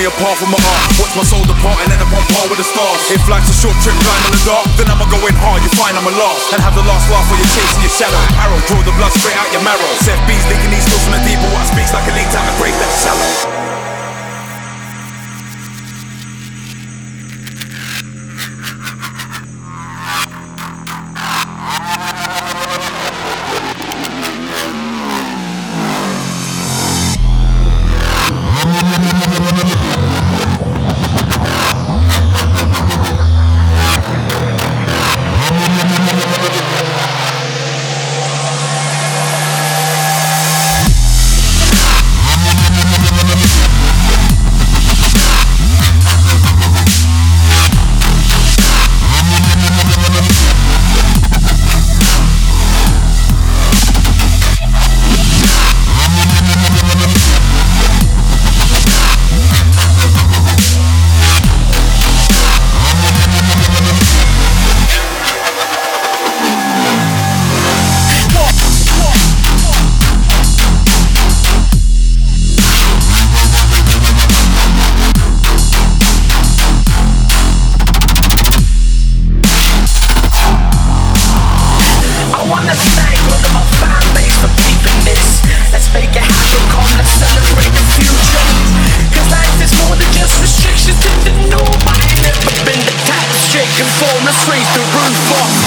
apart from my art. Watch my soul depart and end up on par with the stars. If life's a short trip, climb in the dark, then I'ma go in hard, you find I'ma last. And have the last laugh while you're chasing your shadow. Arrow, draw the blood straight out your marrow. Seth B's leaking these skills from the deep, but what speaks like a leak time and break that shallow. Form, let's raise the roof up.